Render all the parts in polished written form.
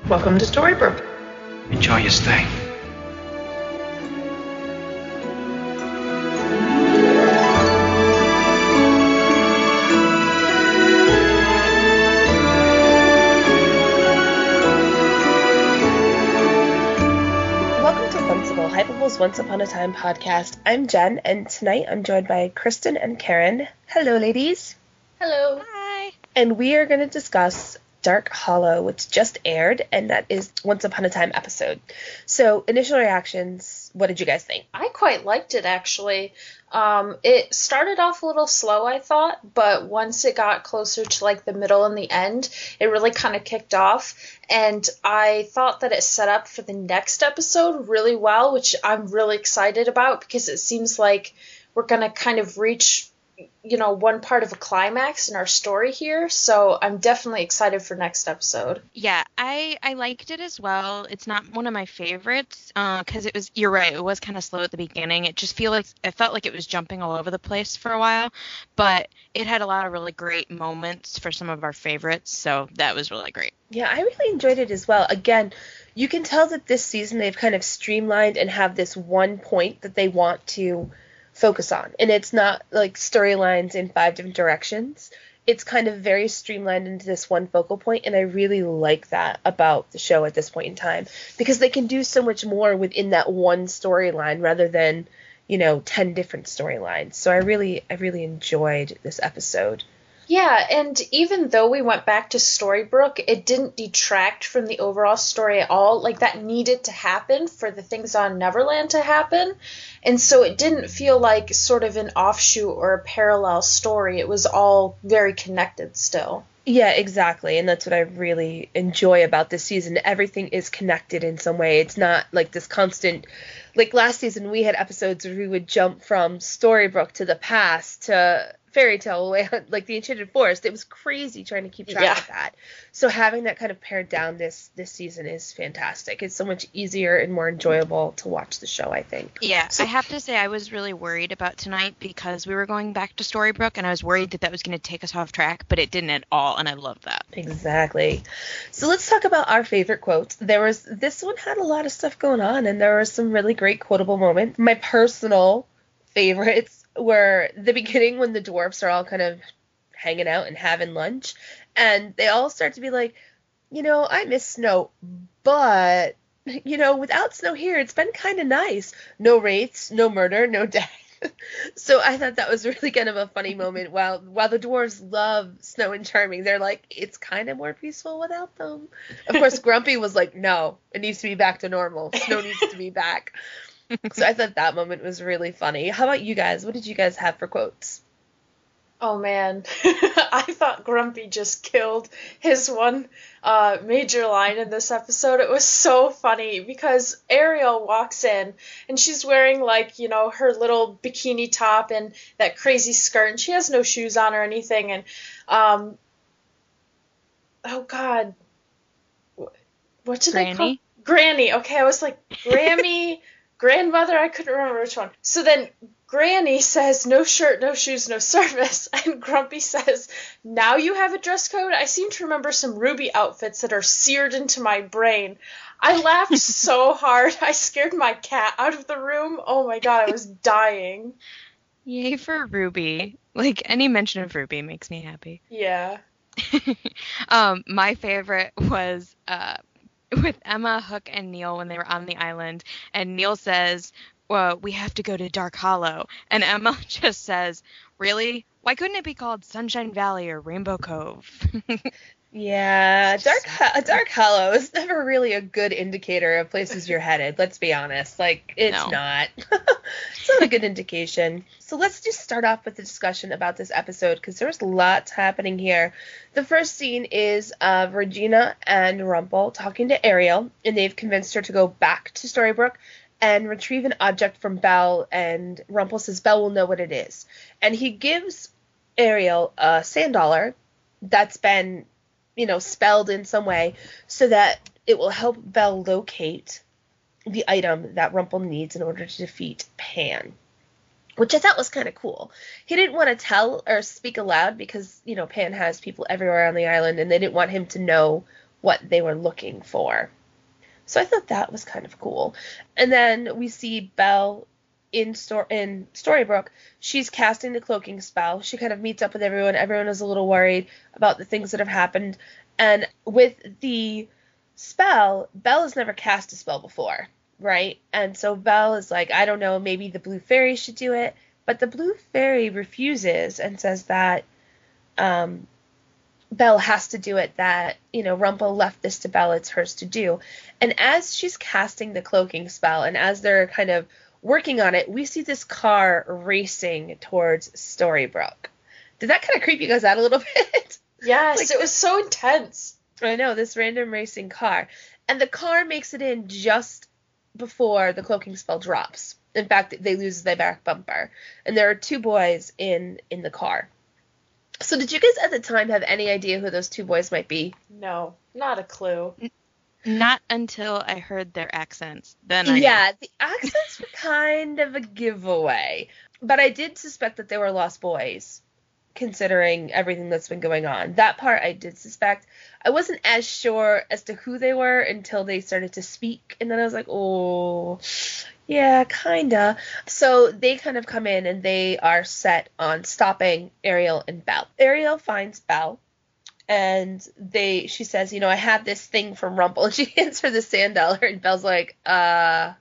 Welcome to Storybrooke. Enjoy your stay. Welcome to Fencible, Hypable's Once Upon a Time podcast. I'm Jen, and tonight I'm joined by Kristen and Karen. Hello, ladies. Hello. Hi. And we are going to discuss Dark Hollow, which just aired, and that is Once Upon a Time episode. So, initial reactions, what did you guys think? I quite liked it, actually. It started off a little slow, I thought, but once it got closer to like the middle and the end, it really kind of kicked off. And I thought that it set up for the next episode really well, which I'm really excited about because it seems like we're going to kind of reach, one part of a climax in our story here. So I'm definitely excited for next episode. Yeah, I liked it as well. It's not one of my favorites because you're right, it was kind of slow at the beginning. It felt like it was jumping all over the place for a while, but it had a lot of really great moments for some of our favorites, so that was really great. Yeah, I really enjoyed it as well. Again, you can tell that this season they've kind of streamlined and have this one point that they want to focus on. And it's not like storylines in 5 different directions. It's kind of very streamlined into this one focal point, and I really like that about the show at this point in time because they can do so much more within that one storyline rather than, 10 different storylines. So I really enjoyed this episode. Yeah, and even though we went back to Storybrooke, it didn't detract from the overall story at all. Like, that needed to happen for the things on Neverland to happen. And so it didn't feel like sort of an offshoot or a parallel story. It was all very connected still. Yeah, exactly. And that's what I really enjoy about this season. Everything is connected in some way. It's not like this constant, like last season we had episodes where we would jump from Storybrooke to the past to Fairy Tale away, like the Enchanted Forest. It was crazy trying to keep track of that. So having that kind of pared down this season is fantastic. It's so much easier and more enjoyable to watch the show, I think. Yeah, I have to say I was really worried about tonight because we were going back to Storybrooke, and I was worried that was going to take us off track, but it didn't at all, and I love that. Exactly. So let's talk about our favorite quotes. This one had a lot of stuff going on, and there were some really great quotable moments. My personal favorites were the beginning when the dwarfs are all kind of hanging out and having lunch, and they all start to be like, I miss snow, but, without snow here, it's been kind of nice. No wraiths, no murder, no death. So I thought that was really kind of a funny moment. While the dwarves love Snow and Charming, they're like, it's kind of more peaceful without them. Of course, Grumpy was like, no, it needs to be back to normal. Snow needs to be back. So I thought that moment was really funny. How about you guys? What did you guys have for quotes? Oh, man. I thought Grumpy just killed his one major line in this episode. It was so funny because Ariel walks in and she's wearing her little bikini top and that crazy skirt, and she has no shoes on or anything. And, oh God, what did they call? Granny. Okay, I was like, Grammy, grandmother, I couldn't remember which one. So then Granny says, no shirt, no shoes, no service. And Grumpy says, now you have a dress code? I seem to remember some Ruby outfits that are seared into my brain. I laughed so hard. I scared my cat out of the room. Oh my God, I was dying. Yay for Ruby. Like, any mention of Ruby makes me happy. Yeah. My favorite was with Emma, Hook, and Neil when they were on the island, and Neil says, well, we have to go to Dark Hollow, and Emma just says, really? Why couldn't it be called Sunshine Valley or Rainbow Cove? Yeah, Dark Hollow is never really a good indicator of places you're headed, let's be honest. Like, it's not. It's not a good indication. So let's just start off with the discussion about this episode, because there's lots happening here. The first scene is Regina and Rumple talking to Ariel, and they've convinced her to go back to Storybrooke and retrieve an object from Belle, and Rumple says Belle will know what it is. And he gives Ariel a sand dollar that's been spelled in some way so that it will help Belle locate the item that Rumple needs in order to defeat Pan, which I thought was kind of cool. He didn't want to tell or speak aloud because, Pan has people everywhere on the island and they didn't want him to know what they were looking for. So I thought that was kind of cool. And then we see Belle in Storybrooke. She's casting the cloaking spell. She kind of meets up with everyone. Everyone is a little worried about the things that have happened. And with the spell, Belle has never cast a spell before, right? And so Belle is like, I don't know, maybe the Blue Fairy should do it. But the Blue Fairy refuses and says that Belle has to do it, that, Rumple left this to Belle, it's hers to do. And as she's casting the cloaking spell, and as they're kind of working on it, we see this car racing towards Storybrooke. Did that kind of creep you guys out a little bit? Yes, it was so intense. I know, this random racing car. And the car makes it in just before the cloaking spell drops. In fact, they lose their back bumper. And there are 2 boys in the car. So did you guys at the time have any idea who those 2 boys might be? No, not a clue. Not until I heard their accents. Then Yeah, the accents were kind of a giveaway. But I did suspect that they were lost boys, considering everything that's been going on. That part I did suspect. I wasn't as sure as to who they were until they started to speak. And then I was like, oh, yeah, kinda. So they kind of come in and they are set on stopping Ariel and Belle. Ariel finds Belle and she says, I had this thing from Rumple. And she hands her the sand dollar and Belle's like, and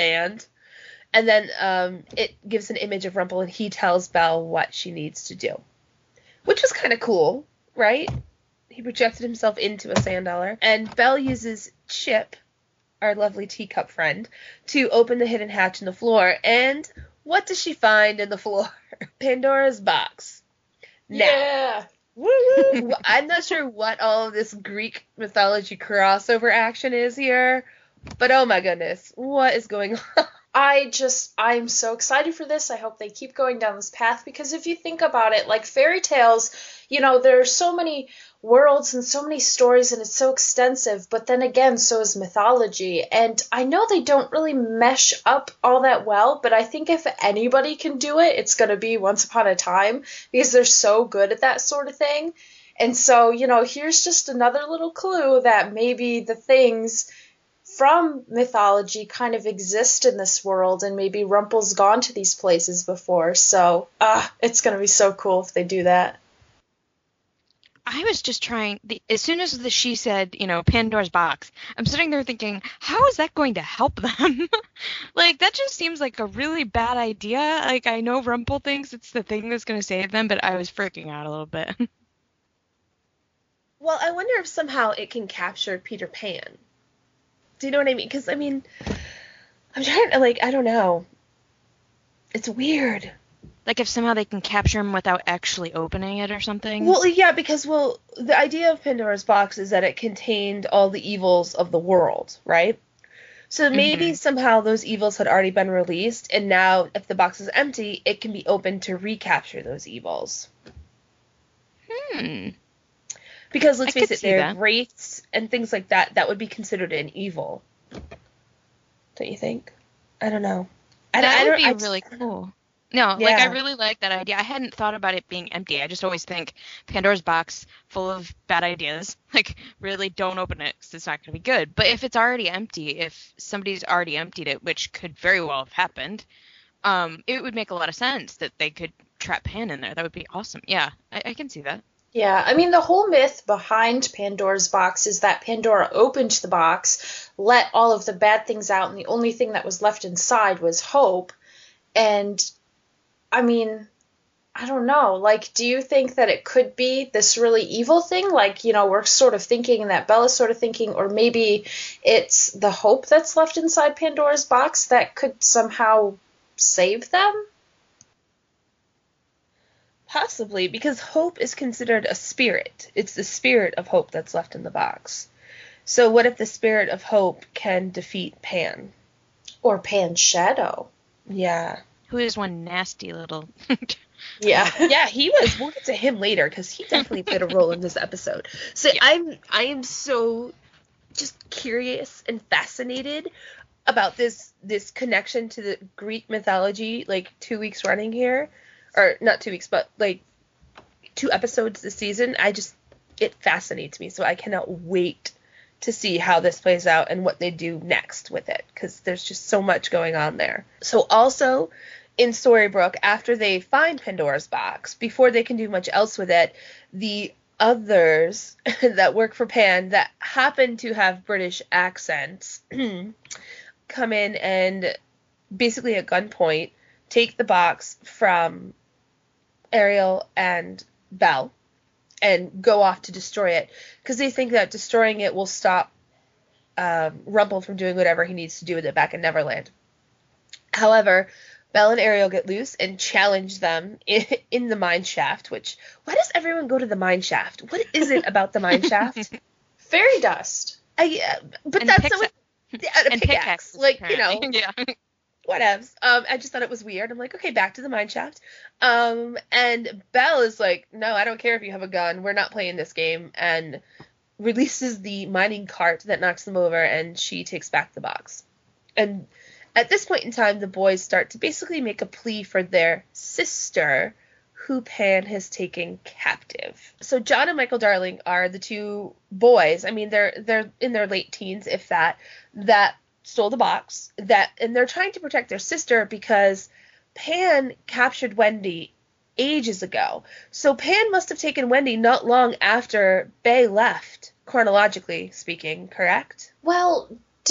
then it gives an image of Rumple and he tells Belle what she needs to do, which was kind of cool, right? He projected himself into a sand dollar and Belle uses Chip, our lovely teacup friend, to open the hidden hatch in the floor. And what does she find in the floor? Pandora's box. Now, yeah. Woo-woo. I'm not sure what all of this Greek mythology crossover action is here, but oh my goodness, what is going on? I'm so excited for this. I hope they keep going down this path, because if you think about it, like fairy tales, there are so many worlds and so many stories and it's so extensive, but then again, so is mythology. And I know they don't really mesh up all that well, but I think if anybody can do it, it's going to be Once Upon a Time, because they're so good at that sort of thing. And so, here's just another little clue that maybe the things from mythology kind of exist in this world, and maybe Rumple's gone to these places before. So, it's going to be so cool if they do that. I was just as soon as she said, Pandora's box, I'm sitting there thinking, how is that going to help them? Like, that just seems like a really bad idea. Like, I know Rumple thinks it's the thing that's going to save them, but I was freaking out a little bit. Well, I wonder if somehow it can capture Peter Pan. Do you know what I mean? Because, I'm trying to, I don't know. It's weird. Like if somehow they can capture him without actually opening it or something? Well, yeah, because, the idea of Pandora's box is that it contained all the evils of the world, right? So maybe somehow those evils had already been released, and now if the box is empty, it can be opened to recapture those evils. Because let's face it, they're wraiths and things like that. That would be considered an evil. Don't you think? I don't know. That would be really cool. No, yeah. I really like that idea. I hadn't thought about it being empty. I just always think Pandora's box full of bad ideas. Really don't open it because it's not going to be good. But if it's already empty, if somebody's already emptied it, which could very well have happened, it would make a lot of sense that they could trap Pan in there. That would be awesome. Yeah, I can see that. Yeah, the whole myth behind Pandora's box is that Pandora opened the box, let all of the bad things out, and the only thing that was left inside was hope. And I don't know. Do you think that it could be this really evil thing? We're sort of thinking, and that Bella's sort of thinking, or maybe it's the hope that's left inside Pandora's box that could somehow save them? Possibly, because hope is considered a spirit. It's the spirit of hope that's left in the box. So what if the spirit of hope can defeat Pan? Or Pan's shadow. Yeah. Who is one nasty little... Yeah. Yeah, he was. We'll get to him later, because he definitely played a role in this episode. So yeah. I am so just curious and fascinated about this connection to the Greek mythology, 2 weeks running here. Or not 2 weeks, but 2 episodes this season. It fascinates me, so I cannot wait to see how this plays out and what they do next with it, because there's just so much going on there. So also in Storybrooke, after they find Pandora's box, before they can do much else with it, the others that work for Pan that happen to have British accents come in and basically at gunpoint take the box from Ariel and Belle and go off to destroy it, because they think that destroying it will stop Rumple from doing whatever he needs to do with it back in Neverland. However, Belle and Ariel get loose and challenge them in the mine shaft, which, why does everyone go to the mine shaft? What is it about the mine shaft? Fairy dust. But and that's not what... a pickaxe. Like, apparently. Yeah. Whatevs. I just thought it was weird. I'm like, okay, back to the mine shaft. And Belle is like, no, I don't care if you have a gun. We're not playing this game. And releases the mining cart that knocks them over, and she takes back the box. And at this point in time, the boys start to basically make a plea for their sister, who Pan has taken captive. So John and Michael Darling are the two boys. I mean, they're in their late teens, if that stole the box, and they're trying to protect their sister because Pan captured Wendy ages ago. So Pan must have taken Wendy not long after Bay left, chronologically speaking, correct? Well,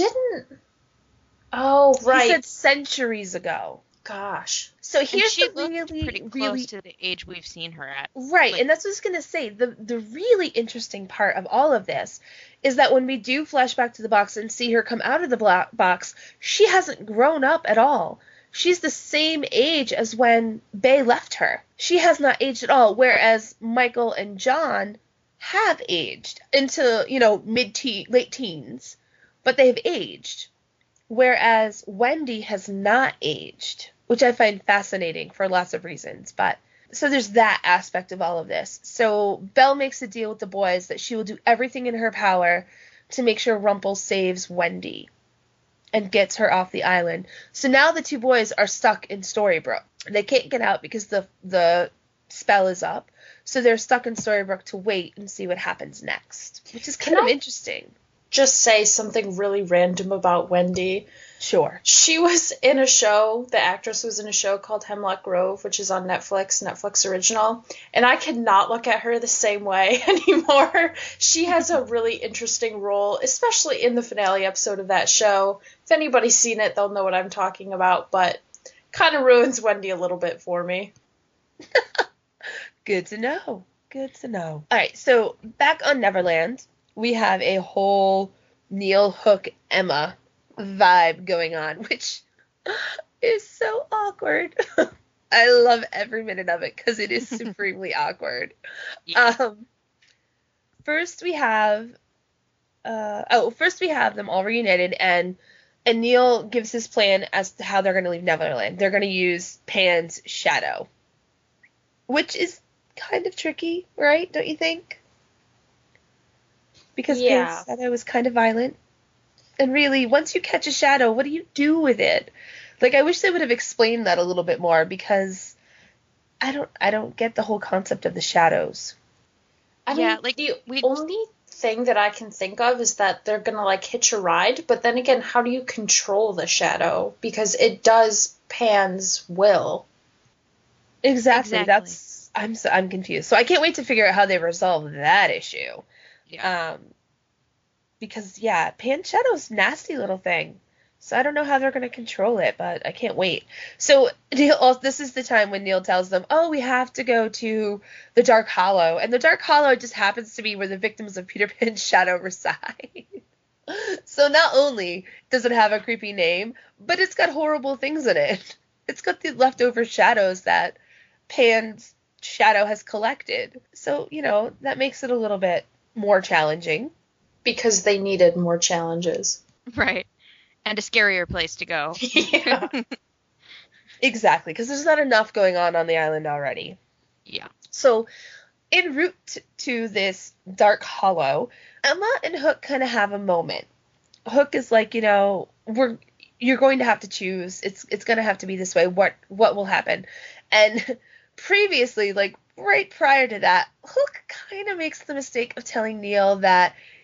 Oh, right. He said centuries ago. Gosh. So here's she the really, pretty close to the age we've seen her at. Right, and that's what I was going to say. The really interesting part of all of this is that when we do flash back to the box and see her come out of the box, she hasn't grown up at all. She's the same age as when Bay left her. She has not aged at all, whereas Michael and John have aged into, late teens, but they've aged. Whereas Wendy has not aged, which I find fascinating for lots of reasons. But so there's that aspect of all of this. So Belle makes a deal with the boys that she will do everything in her power to make sure Rumple saves Wendy and gets her off the island. So now the two boys are stuck in Storybrooke. They can't get out because the spell is up. So they're stuck in Storybrooke to wait and see what happens next, which is kind of interesting. Just say something really random about Wendy. Sure. She was in a show, the actress was in a show called Hemlock Grove, which is on Netflix original, and I cannot look at her the same way anymore. She has a really interesting role, especially in the finale episode of that show. If anybody's seen it, they'll know what I'm talking about, but kind of ruins Wendy a little bit for me. Good to know. Good to know. All right, so back on Neverland, we have a whole Neil, Hook, Emma vibe going on, which is so awkward. I love every minute of it because it is supremely awkward. Yeah. First we have them all reunited, and Neil gives his plan as to how they're going to leave Neverland. They're going to use Pan's shadow, which is kind of tricky, right? Don't you think? Because Pan's shadow is kind of violent. And really, once you catch a shadow, what do you do with it? Like, I wish they would have explained that a little bit more, because I don't get the whole concept of the shadows. I mean, the only thing that I can think of is that they're going to, hitch a ride, but then again, how do you control the shadow? Because it does Pan's will. Exactly. I'm confused. So I can't wait to figure out how they resolve that issue. Yeah. Because Pan Shadow's nasty little thing. So I don't know how they're going to control it, but I can't wait. So Neil, this is the time when Neil tells them, we have to go to the Dark Hollow. And the Dark Hollow just happens to be where the victims of Peter Pan's shadow reside. So not only does it have a creepy name, but it's got horrible things in it. It's got the leftover shadows that Pan's shadow has collected. So, that makes it a little bit more challenging. Because they needed more challenges. Right. And a scarier place to go. Yeah. Exactly, because there's not enough going on the island already. Yeah. So, en route to this Dark Hollow, Emma and Hook kind of have a moment. Hook is like, you're going to have to choose. It's going to have to be this way. What will happen? And previously, right prior to that, Hook kind of makes the mistake of telling Neil that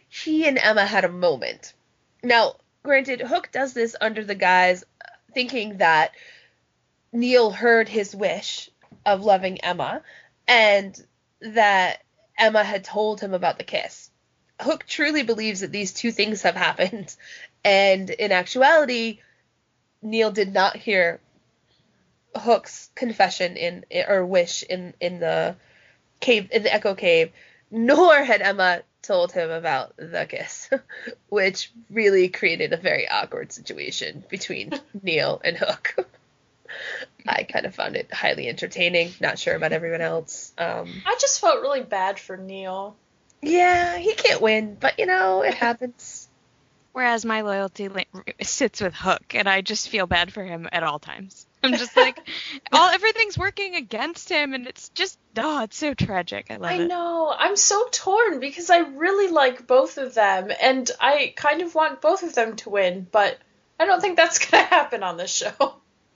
he and Emma had a moment. Now, granted, Hook does this under the guise thinking that Neil heard his wish of loving Emma and that Emma had told him about the kiss. Hook truly believes that these two things have happened, and in actuality, Neil did not hear Hook's confession or wish in the cave, in the Echo Cave, nor had Emma told him about the kiss, which really created a very awkward situation between Neil and Hook. I kind of found it highly entertaining. Not sure about everyone else. I just felt really bad for Neil. Yeah, he can't win, but it happens. Whereas my loyalty sits with Hook, and I just feel bad for him at all times. I'm just like, everything's working against him, and it's just, it's so tragic. I love it. I know. I'm so torn because I really like both of them, and I kind of want both of them to win, but I don't think that's going to happen on this show.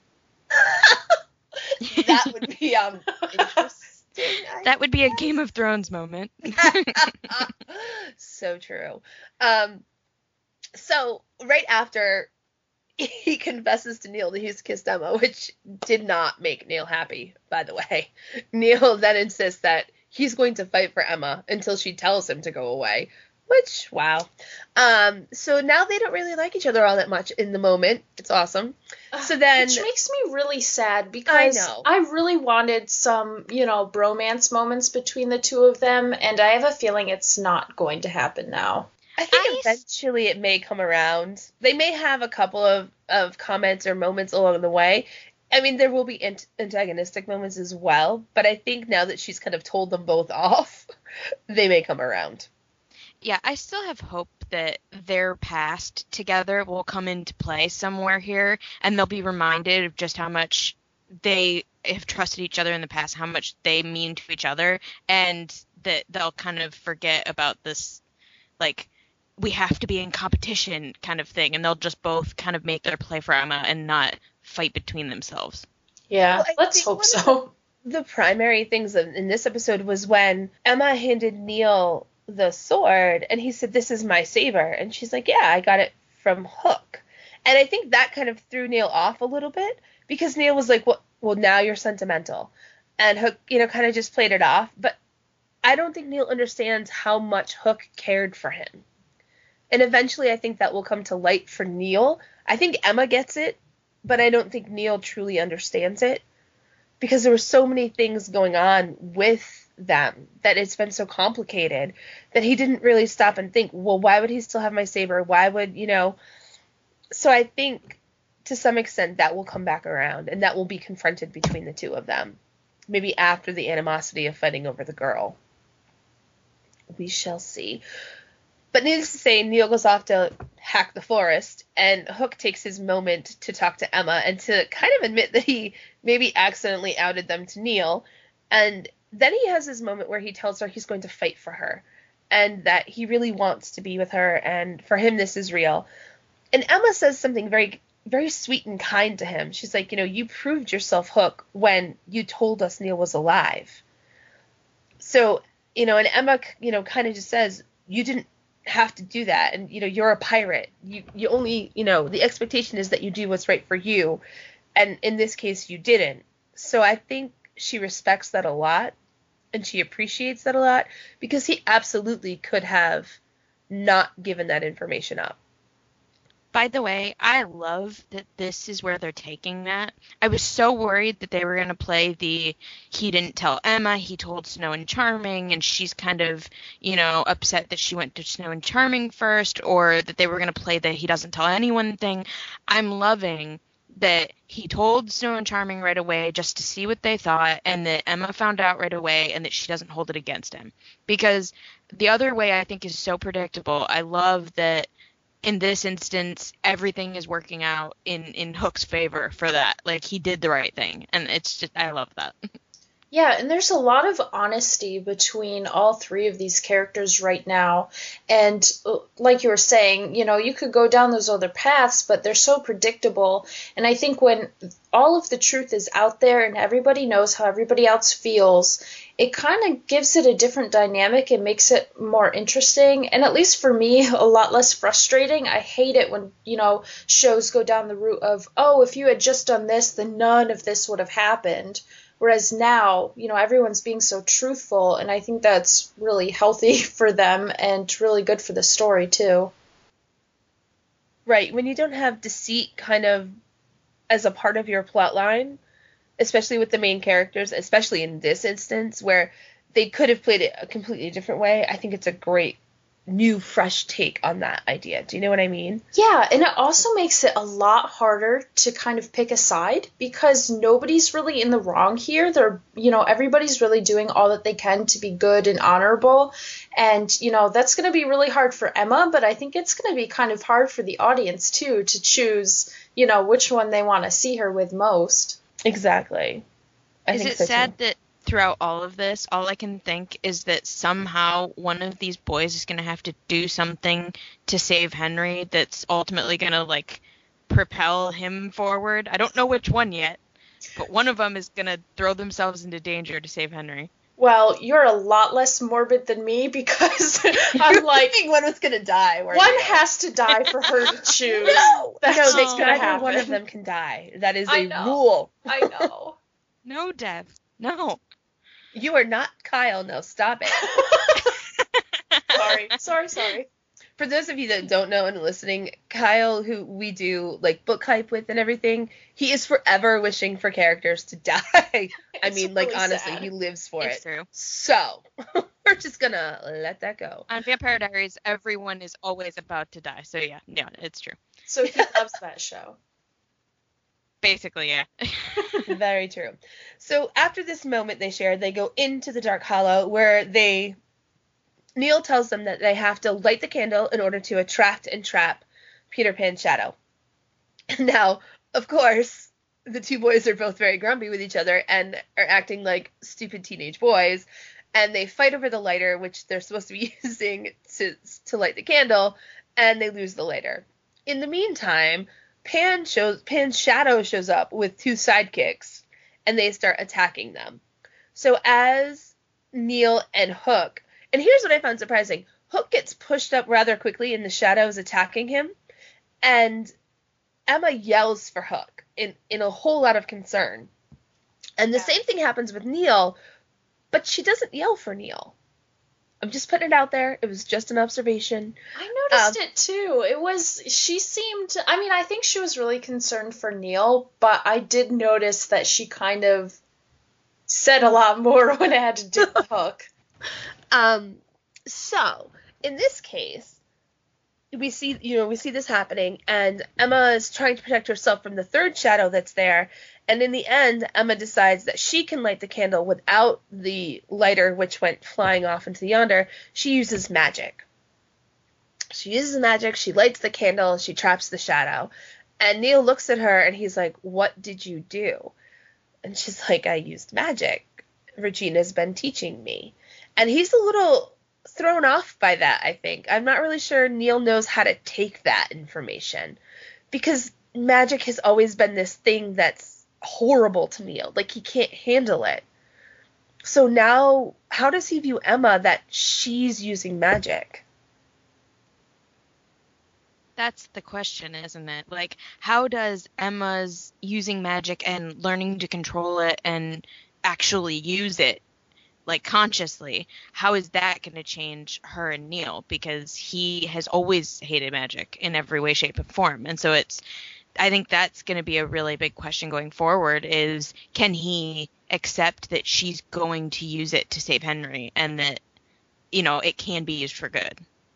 That would be interesting. That would be a Game of Thrones moment. So true. So right after he confesses to Neil that he's kissed Emma, which did not make Neil happy, by the way. Neil then insists that he's going to fight for Emma until she tells him to go away, which, wow. So now they don't really like each other all that much in the moment. It's awesome. So then, which makes me really sad because I really wanted some, bromance moments between the two of them, and I have a feeling it's not going to happen now. I think eventually it may come around. They may have a couple of comments or moments along the way. I mean, there will be antagonistic moments as well, but I think now that she's kind of told them both off, they may come around. Yeah, I still have hope that their past together will come into play somewhere here, and they'll be reminded of just how much they have trusted each other in the past, how much they mean to each other, and that they'll kind of forget about this, like, we have to be in competition kind of thing, and they'll just both kind of make their play for Emma and not fight between themselves. Yeah, well, let's hope so. The primary things in this episode was when Emma handed Neil the sword, and he said, "This is my saber," and she's like, "Yeah, I got it from Hook." And I think that kind of threw Neil off a little bit, because Neil was like, well, now you're sentimental. And Hook, kind of just played it off. But I don't think Neil understands how much Hook cared for him. And eventually I think that will come to light for Neil. I think Emma gets it, but I don't think Neil truly understands it, because there were so many things going on with them that it's been so complicated that he didn't really stop and think, well, why would he still have my saber? Why would, So I think to some extent that will come back around, and that will be confronted between the two of them. Maybe after the animosity of fighting over the girl. We shall see. But needless to say, Neil goes off to hack the forest, and Hook takes his moment to talk to Emma and to kind of admit that he maybe accidentally outed them to Neil. And then he has his moment where he tells her he's going to fight for her, and that he really wants to be with her, and for him this is real. And Emma says something very, very sweet and kind to him. She's like, you proved yourself, Hook, when you told us Neil was alive. So, and Emma, kind of just says, you didn't have to do that, and you're a pirate. You only, the expectation is that you do what's right for you, and in this case you didn't. So I think she respects that a lot, and she appreciates that a lot, because he absolutely could have not given that information up. By the way, I love that this is where they're taking that. I was so worried that they were going to play he didn't tell Emma, he told Snow and Charming, and she's kind of, upset that she went to Snow and Charming first, or that they were going to play the he doesn't tell anyone thing. I'm loving that he told Snow and Charming right away just to see what they thought, and that Emma found out right away, and that she doesn't hold it against him. Because the other way I think is so predictable. I love that in this instance, everything is working out in Hook's favor for that. Like, he did the right thing. And it's just, I love that. Yeah, and there's a lot of honesty between all three of these characters right now. And like you were saying, you could go down those other paths, but they're so predictable. And I think when all of the truth is out there and everybody knows how everybody else feels, it kind of gives it a different dynamic and makes it more interesting. And at least for me, a lot less frustrating. I hate it when, shows go down the route of, oh, if you had just done this, then none of this would have happened. Whereas now, everyone's being so truthful, and I think that's really healthy for them and really good for the story, too. Right. When you don't have deceit kind of as a part of your plot line, especially with the main characters, especially in this instance, where they could have played it a completely different way, I think it's a great new, fresh take on that idea. Do you know what I mean? Yeah, and it also makes it a lot harder to kind of pick a side because nobody's really in the wrong here. Everybody's really doing all that they can to be good and honorable. And, that's going to be really hard for Emma, but I think it's going to be kind of hard for the audience, too, to choose, which one they want to see her with most. Exactly. Is it sad that throughout all of this, all I can think is that somehow one of these boys is going to have to do something to save Henry that's ultimately going to, propel him forward? I don't know which one yet, but one of them is going to throw themselves into danger to save Henry. Well, you're a lot less morbid than me because I'm like, one was going to die. One has to die for her to choose. That's going to happen. One of them can die. That is a rule. I know. No death. No. You are not Kyle. No, stop it. Sorry. For those of you that don't know and listening, Kyle, who we do book hype with and everything, he is forever wishing for characters to die. I mean, really honestly, sad. He lives for it's it. True. So we're just gonna let that go. On Vampire Diaries, everyone is always about to die. So yeah, it's true. So he loves that show. Basically, yeah. Very true. So after this moment they share, they go into the Dark Hollow where Neil tells them that they have to light the candle in order to attract and trap Peter Pan's shadow. Now, of course, the two boys are both very grumpy with each other and are acting like stupid teenage boys, and they fight over the lighter, which they're supposed to be using to light the candle, and they lose the lighter. In the meantime, Pan's shadow shows up with two sidekicks, and they start attacking them. So as Neil and Hook, and here's what I found surprising, Hook gets pushed up rather quickly and the shadow is attacking him, and Emma yells for Hook in a whole lot of concern. And the same thing happens with Neil, but she doesn't yell for Neil. I'm just putting it out there. It was just an observation. I noticed it too. I think she was really concerned for Neil, but I did notice that she kind of said a lot more when it had to do with Hook. So in this case, we see this happening, and Emma is trying to protect herself from the third shadow that's there. And in the end, Emma decides that she can light the candle without the lighter, which went flying off into yonder. She uses magic. She lights the candle, she traps the shadow. And Neil looks at her, and he's like, "What did you do?" And she's like, "I used magic. Regina's been teaching me." And he's a little thrown off by that, I think. I'm not really sure Neil knows how to take that information. Because magic has always been this thing that's horrible to Neil. He can't handle it. So now, how does he view Emma that she's using magic? That's the question, isn't it? How does Emma's using magic and learning to control it and actually use it, consciously, how is that going to change her and Neil? Because he has always hated magic in every way, shape, and form. And so I think that's going to be a really big question going forward is, can he accept that she's going to use it to save Henry and that, it can be used for good?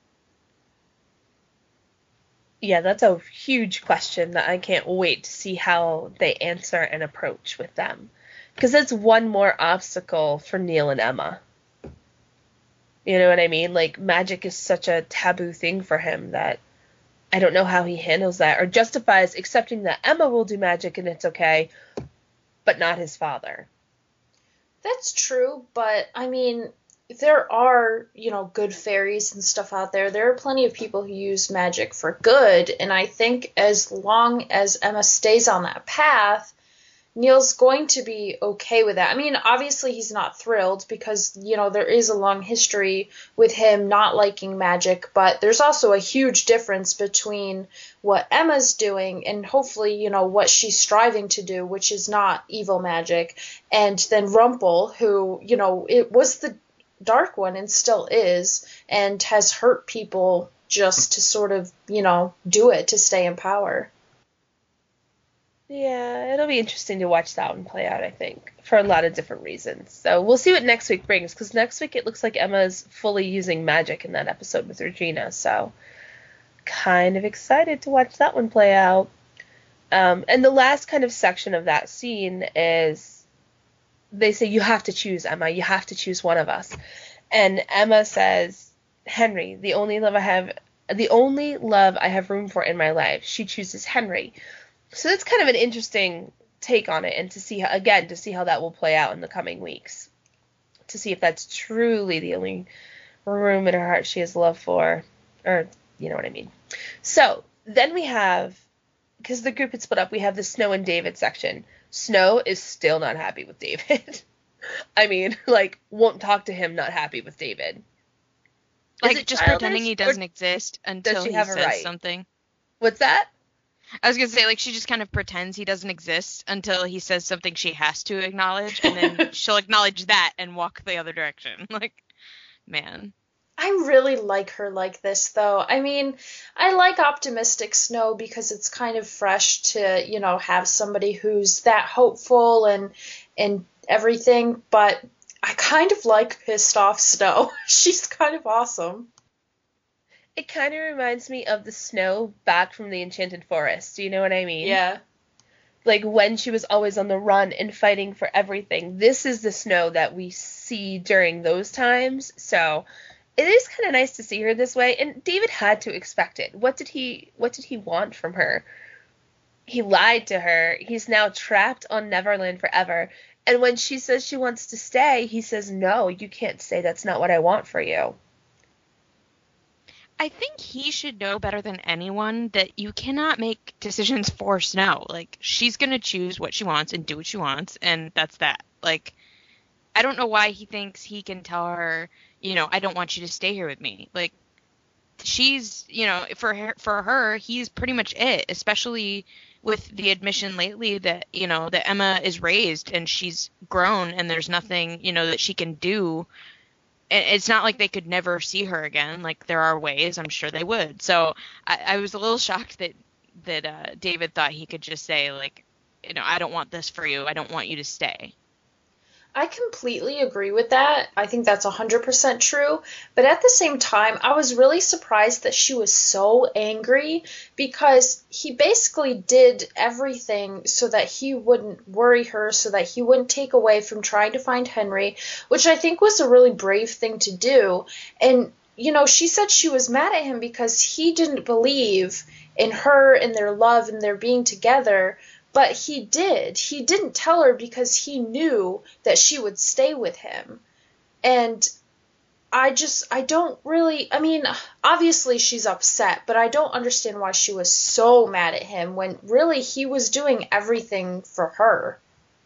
Yeah, that's a huge question that I can't wait to see how they answer and approach with them. Because that's one more obstacle for Neil and Emma. You know what I mean? Magic is such a taboo thing for him that I don't know how he handles that or justifies accepting that Emma will do magic and it's okay, but not his father. That's true, but I mean, there are, good fairies and stuff out there. There are plenty of people who use magic for good, and I think as long as Emma stays on that path, Neil's going to be okay with that. I mean, obviously he's not thrilled because, there is a long history with him not liking magic, but there's also a huge difference between what Emma's doing and hopefully, what she's striving to do, which is not evil magic, and then Rumpel, who, it was the Dark One and still is, and has hurt people just to sort of, do it to stay in power. Yeah, it'll be interesting to watch that one play out, I think, for a lot of different reasons. So we'll see what next week brings, because next week it looks like Emma's fully using magic in that episode with Regina, so kind of excited to watch that one play out. And the last kind of section of that scene is they say, you have to choose, Emma, you have to choose one of us. And Emma says, Henry, the only love I have room for in my life. She chooses Henry. So that's kind of an interesting take on it, and to see how that will play out in the coming weeks. To see if that's truly the only room in her heart she has love for, or you know what I mean. So then we have, because the group had split up, we have the Snow and David section. Snow is still not happy with David. I mean, won't talk to him, not happy with David. Just pretending he doesn't exist until he says something. What's that? I was going to say, she just kind of pretends he doesn't exist until he says something she has to acknowledge, and then she'll acknowledge that and walk the other direction. Man. I really like her like this, though. I mean, I like optimistic Snow because it's kind of fresh to, have somebody who's that hopeful and everything, but I kind of like pissed off Snow. She's kind of awesome. It kind of reminds me of the Snow back from the Enchanted Forest. Do you know what I mean? Yeah. When she was always on the run and fighting for everything. This is the Snow that we see during those times. So it is kind of nice to see her this way. And David had to expect it. What did he want from her? He lied to her. He's now trapped on Neverland forever. And when she says she wants to stay, he says, no, you can't stay. That's not what I want for you. I think he should know better than anyone that you cannot make decisions for Snow. She's going to choose what she wants and do what she wants, and that's that. I don't know why he thinks he can tell her, I don't want you to stay here with me. She's, for her, he's pretty much it, especially with the admission lately that, that Emma is raised and she's grown and there's nothing, that she can do. It's not like they could never see her again. There are ways, I'm sure they would. So I was a little shocked that David thought he could just say, I don't want this for you. I don't want you to stay. I completely agree with that. I think that's 100% true. But at the same time, I was really surprised that she was so angry because he basically did everything so that he wouldn't worry her, so that he wouldn't take away from trying to find Henry, which I think was a really brave thing to do. And, she said she was mad at him because he didn't believe in her and their love and their being together. But he did. He didn't tell her because he knew that she would stay with him. And I don't really, obviously she's upset, but I don't understand why she was so mad at him when really he was doing everything for her.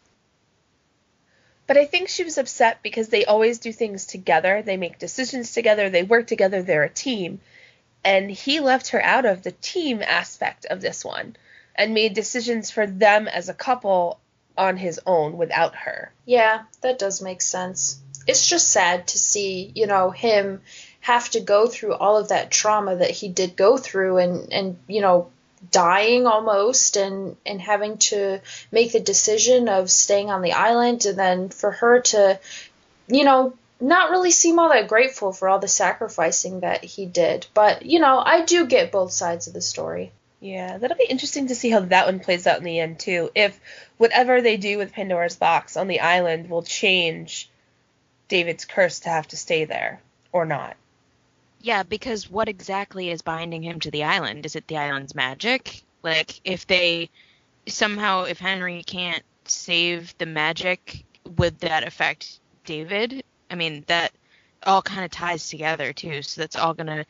But I think she was upset because they always do things together. They make decisions together. They work together. They're a team. And he left her out of the team aspect of this one. And made decisions for them as a couple on his own without her. Yeah, that does make sense. It's just sad to see, him have to go through all of that trauma that he did go through and dying almost and having to make the decision of staying on the island, and then for her to, not really seem all that grateful for all the sacrificing that he did. But, I do get both sides of the story. Yeah, that'll be interesting to see how that one plays out in the end, too. If whatever they do with Pandora's Box on the island will change David's curse to have to stay there, or not. Yeah, because what exactly is binding him to the island? Is it the island's magic? If Henry can't save the magic, would that affect David? I mean, that all kind of ties together too, so that's all gonna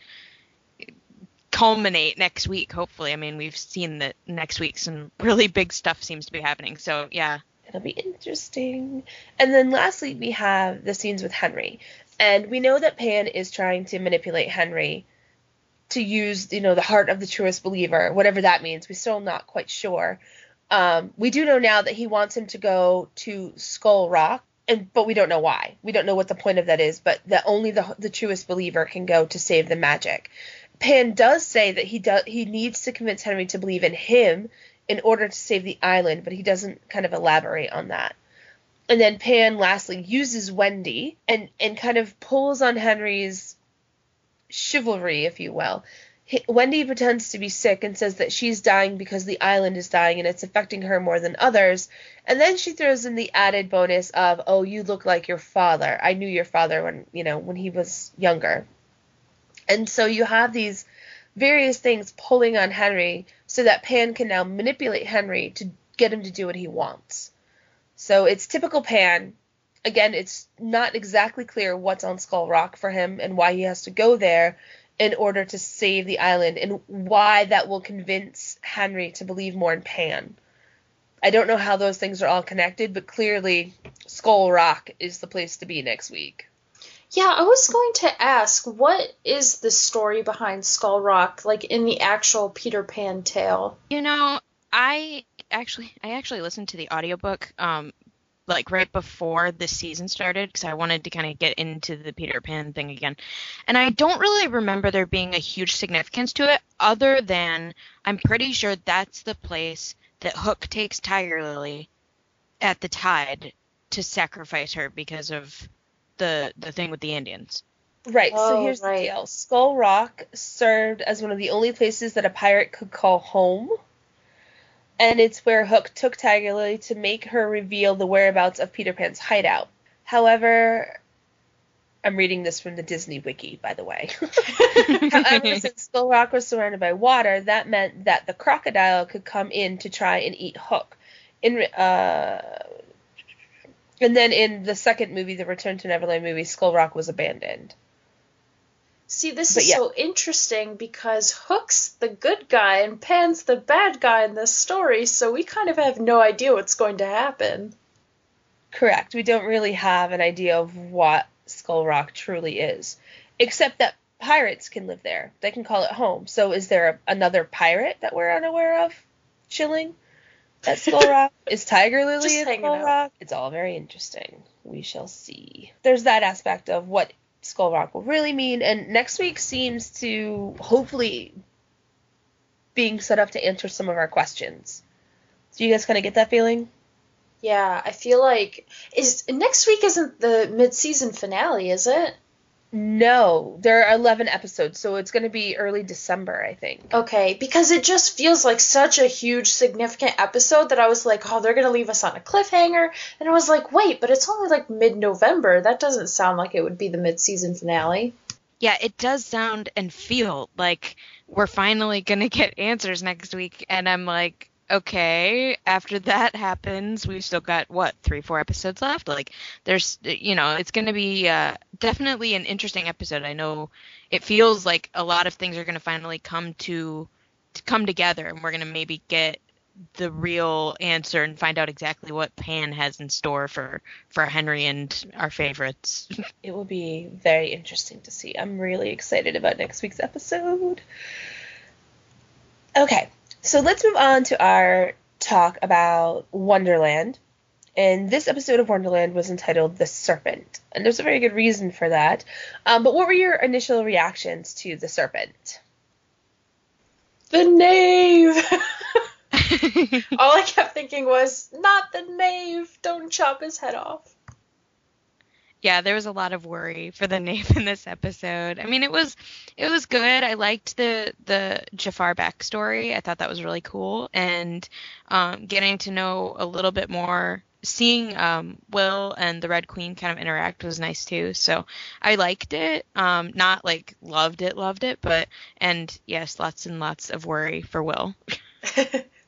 culminate next week, hopefully. I mean, we've seen that next week some really big stuff seems to be happening, so yeah. It'll be interesting. And then lastly, we have the scenes with Henry. And we know that Pan is trying to manipulate Henry to use, the heart of the truest believer, whatever that means. We're still not quite sure. We do know now that he wants him to go to Skull Rock, but we don't know why. We don't know what the point of that is, but that only the truest believer can go to save the magic. Pan does say that he needs to convince Henry to believe in him in order to save the island, but he doesn't kind of elaborate on that. And then Pan lastly uses Wendy and kind of pulls on Henry's chivalry, if you will. Wendy pretends to be sick and says that she's dying because the island is dying and it's affecting her more than others. And then she throws in the added bonus of, "Oh, you look like your father. I knew your father when he was younger." And so you have these various things pulling on Henry so that Pan can now manipulate Henry to get him to do what he wants. So it's typical Pan. Again, it's not exactly clear what's on Skull Rock for him and why he has to go there in order to save the island and why that will convince Henry to believe more in Pan. I don't know how those things are all connected, but clearly Skull Rock is the place to be next week. Yeah, I was going to ask, what is the story behind Skull Rock, like in the actual Peter Pan tale? I actually listened to the audiobook like right before the season started because I wanted to kind of get into the Peter Pan thing again. And I don't really remember there being a huge significance to it other than I'm pretty sure that's the place that Hook takes Tiger Lily at the tide to sacrifice her because of the thing with the Indians. Right, so here's the deal. Skull Rock served as one of the only places that a pirate could call home. And it's where Hook took Tiger Lily to make her reveal the whereabouts of Peter Pan's hideout. However, I'm reading this from the Disney Wiki, by the way. However, since Skull Rock was surrounded by water, that meant that the crocodile could come in to try and eat Hook. And then in the second movie, the Return to Neverland movie, Skull Rock was abandoned. See, this is so interesting because Hook's the good guy and Pan's the bad guy in this story, so we kind of have no idea what's going to happen. Correct. We don't really have an idea of what Skull Rock truly is, except that pirates can live there. They can call it home. So is there another pirate that we're unaware of chilling at Skull Rock? Is Tiger Lily at Skull Rock? It's all very interesting. We shall see. There's that aspect of what Skull Rock will really mean, and next week seems to hopefully being set up to answer some of our questions. Do you guys kind of get that feeling? Yeah, I feel like next week isn't the mid-season finale, is it? No, there are 11 episodes, so it's going to be early December, I think. Okay, because it just feels like such a huge, significant episode that I was like, oh, they're going to leave us on a cliffhanger. And I was like, wait, but it's only like mid-November. That doesn't sound like it would be the mid-season finale. Yeah, it does sound and feel like we're finally going to get answers next week. And I'm like, okay, after that happens, we've still got, 3-4 episodes left? Like, there's, it's going to be definitely an interesting episode. I know it feels like a lot of things are going to finally come together, and we're going to maybe get the real answer and find out exactly what Pan has in store for Henry and our favorites. It will be very interesting to see. I'm really excited about next week's episode. Okay. So let's move on to our talk about Wonderland. And this episode of Wonderland was entitled The Serpent. And there's a very good reason for that. But what were your initial reactions to The Serpent? The knave! All I kept thinking was, not the knave! Don't chop his head off. Yeah, there was a lot of worry for the knave in this episode. I mean, it was good. I liked the Jafar backstory. I thought that was really cool, and getting to know a little bit more, seeing Will and the Red Queen kind of interact was nice too. So I liked it. Not like loved it, but and yes, lots and lots of worry for Will.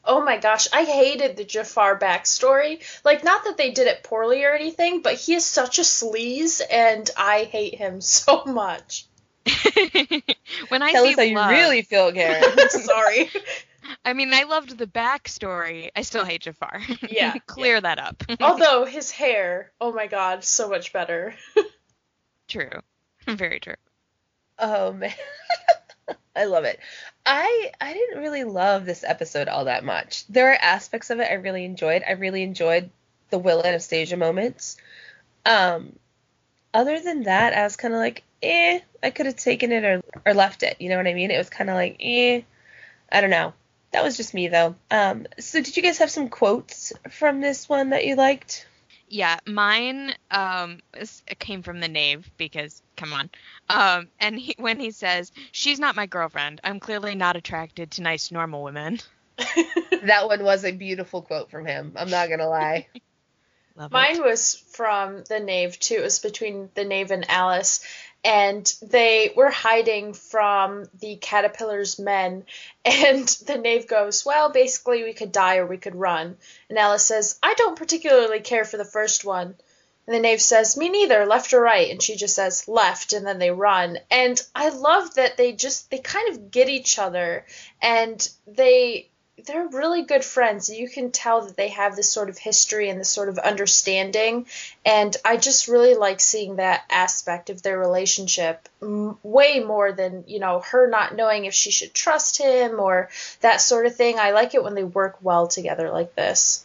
Oh my gosh, I hated the Jafar backstory. Like, not that they did it poorly or anything, but he is such a sleaze, and I hate him so much. When I Tell see us how you love, really feel, Karen. Sorry. I mean, I loved the backstory. I still hate Jafar. Yeah. Clear that up. Although his hair, oh my god, so much better. True. Very true. Oh man. I love it. I didn't really love this episode all that much. There are aspects of it I really enjoyed. I really enjoyed the Will Anastasia moments. Other than that, I was kind of like, I could have taken it or left it. You know what I mean? It was kind of like, I don't know. That was just me though. So did you guys have some quotes from this one that you liked? Yeah, mine came from the Knave because, come on. And when he says, "She's not my girlfriend. I'm clearly not attracted to nice, normal women." That one was a beautiful quote from him. I'm not going to lie. Mine was from the Knave, too. It was between the Knave and Alice. And they were hiding from the Caterpillar's men. And the Knave goes, well, basically we could die or we could run. And Alice says, I don't particularly care for the first one. And the Knave says, me neither, left or right. And she just says, left, and then they run. And I love that they kind of get each other. And they're really good friends. You can tell that they have this sort of history and this sort of understanding. And I just really like seeing that aspect of their relationship way more than, her not knowing if she should trust him or that sort of thing. I like it when they work well together like this.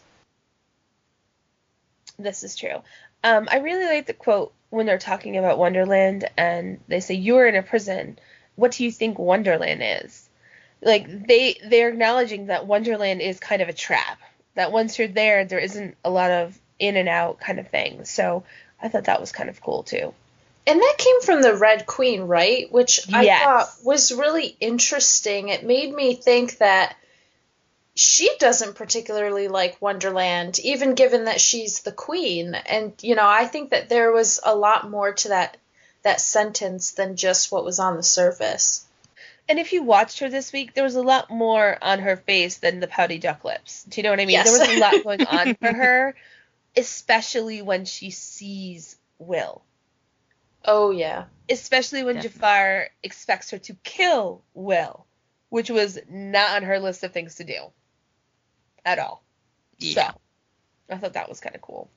This is true. I really like the quote when they're talking about Wonderland and they say, you're in a prison. What do you think Wonderland is? Like, they're acknowledging that Wonderland is kind of a trap. That once you're there isn't a lot of in and out kind of thing. So I thought that was kind of cool, too. And that came from the Red Queen, right? Which I Yes. thought was really interesting. It made me think that she doesn't particularly like Wonderland, even given that she's the queen. And, I think that there was a lot more to that sentence than just what was on the surface. And if you watched her this week, there was a lot more on her face than the pouty duck lips. Do you know what I mean? Yes. There was a lot going on for her, especially when she sees Will. Oh, yeah. Especially when Definitely. Jafar expects her to kill Will, which was not on her list of things to do at all. Yeah. So, I thought that was kind of cool.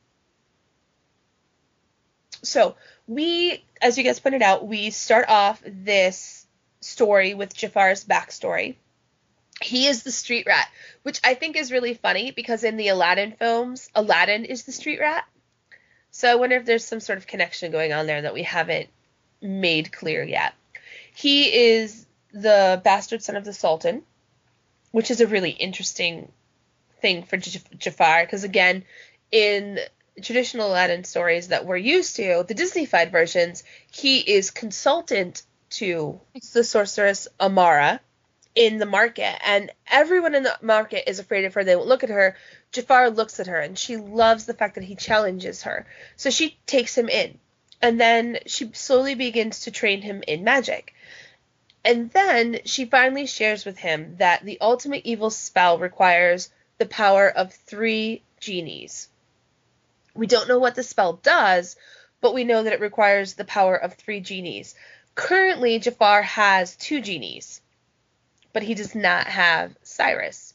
So, as you guys pointed out, we start off this story with Jafar's backstory. He is the street rat, which I think is really funny because in the Aladdin films, Aladdin is the street rat. So I wonder if there's some sort of connection going on there that we haven't made clear yet. He is the bastard son of the Sultan, which is a really interesting thing for Jafar because, again, in traditional Aladdin stories that we're used to, the Disney-fied versions, he is consultant to the sorceress Amara in the market, and everyone in the market is afraid of her. They won't look at her. Jafar looks at her, and she loves the fact that he challenges her. So she takes him in, and then she slowly begins to train him in magic. And then she finally shares with him that the ultimate evil spell requires the power of 3 genies. We don't know what the spell does, but we know that it requires the power of 3 genies. Currently, Jafar has 2 genies, but he does not have Cyrus.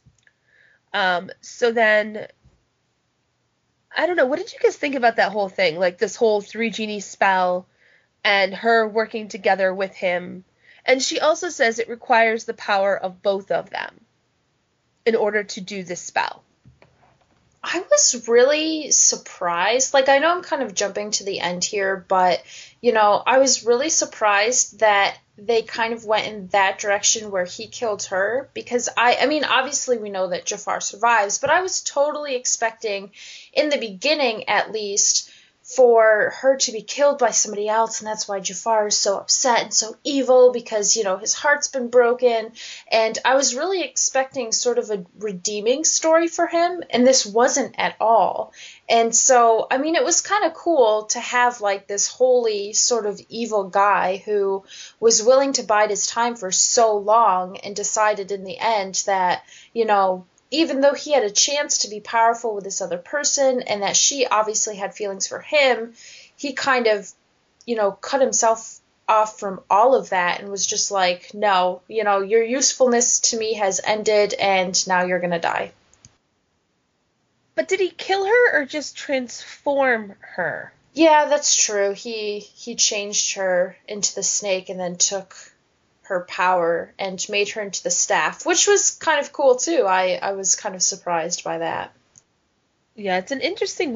So then, I don't know, what did you guys think about that whole thing? Like, this whole 3 genie spell and her working together with him. And she also says it requires the power of both of them in order to do this spell. I was really surprised. Like, I know I'm kind of jumping to the end here, but, I was really surprised that they kind of went in that direction where he killed her. Because, I mean, obviously we know that Jafar survives, but I was totally expecting, in the beginning at least, for her to be killed by somebody else, and that's why Jafar is so upset and so evil, because, his heart's been broken, and I was really expecting sort of a redeeming story for him, and this wasn't at all. And so, I mean, it was kind of cool to have, like, this holy sort of evil guy who was willing to bide his time for so long and decided in the end that, even though he had a chance to be powerful with this other person and that she obviously had feelings for him, he kind of, cut himself off from all of that and was just like, no, your usefulness to me has ended and now you're going to die. But did he kill her or just transform her? Yeah, that's true. He changed her into the snake and then took her power and made her into the staff, which was kind of cool too. I was kind of surprised by that. Yeah, it's an interesting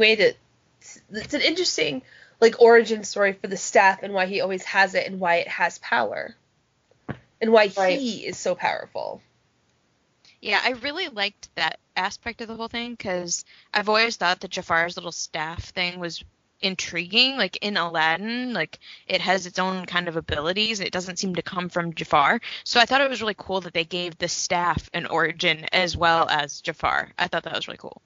origin story for the staff and why he always has it and why it has power. And why he is so powerful. Yeah, I really liked that aspect of the whole thing because I've always thought that Jafar's little staff thing was intriguing. Like in Aladdin, like it has its own kind of abilities. It doesn't seem to come from Jafar. So I thought it was really cool that they gave the staff an origin as well as Jafar. I thought that was really cool.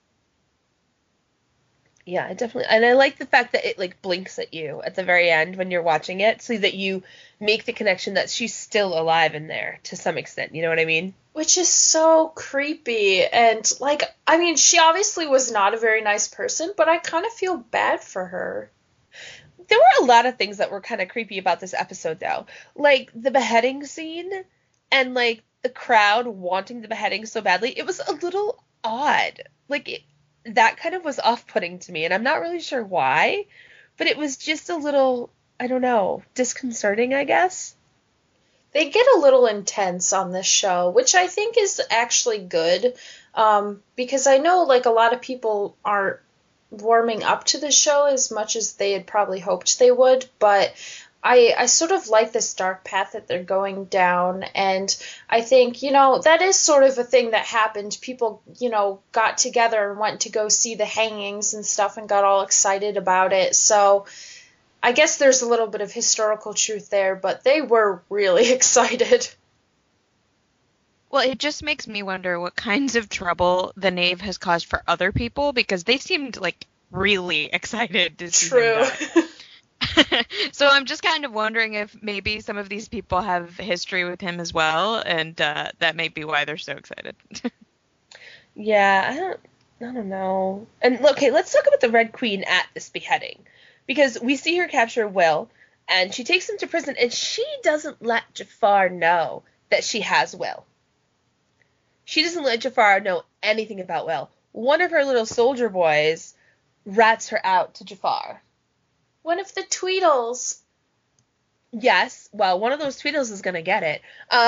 Yeah, definitely. And I like the fact that it like blinks at you at the very end when you're watching it so that you make the connection that she's still alive in there to some extent. You know what I mean? Which is so creepy. And she obviously was not a very nice person, but I kind of feel bad for her. There were a lot of things that were kind of creepy about this episode though. Like the beheading scene and like the crowd wanting the beheading so badly. It was a little odd. That kind of was off-putting to me, and I'm not really sure why, but it was just a little, I don't know, disconcerting, I guess. They get a little intense on this show, which I think is actually good, because I know, a lot of people aren't warming up to the show as much as they had probably hoped they would, but I sort of like this dark path that they're going down, and I think, that is sort of a thing that happened. People, got together and went to go see the hangings and stuff and got all excited about it, so I guess there's a little bit of historical truth there, but they were really excited. Well, it just makes me wonder what kinds of trouble the Knave has caused for other people, because they seemed, really excited to see him die. So I'm just kind of wondering if maybe some of these people have history with him as well, and that may be why they're so excited. Yeah, I don't know. And okay, let's talk about the Red Queen at this beheading, because we see her capture Will, and she takes him to prison, and she doesn't let Jafar know that she has Will. She doesn't let Jafar know anything about Will. One of her little soldier boys rats her out to Jafar. One of the Tweedles. Yes, well, one of those Tweedles is going to get it.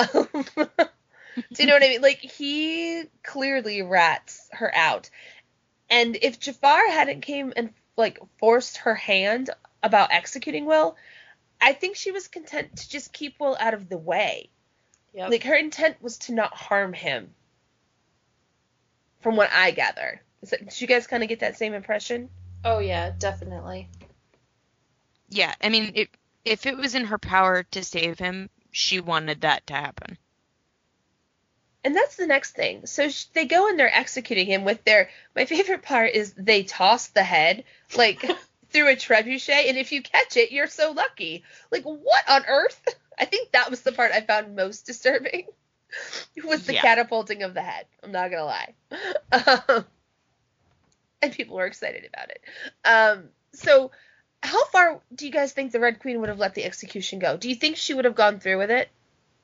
Do you know what I mean? He clearly rats her out. And if Jafar hadn't came and, forced her hand about executing Will, I think she was content to just keep Will out of the way. Yep. Her intent was to not harm him. From what I gather. Did you guys kind of get that same impression? Oh, yeah, definitely. Yeah, I mean, if it was in her power to save him, she wanted that to happen. And that's the next thing. So they go and they're executing him with my favorite part is they toss the head, through a trebuchet, and if you catch it, you're so lucky. What on earth? I think that was the part I found most disturbing, was the catapulting of the head. I'm not going to lie. And people were excited about it. So how far do you guys think the Red Queen would have let the execution go? Do you think she would have gone through with it?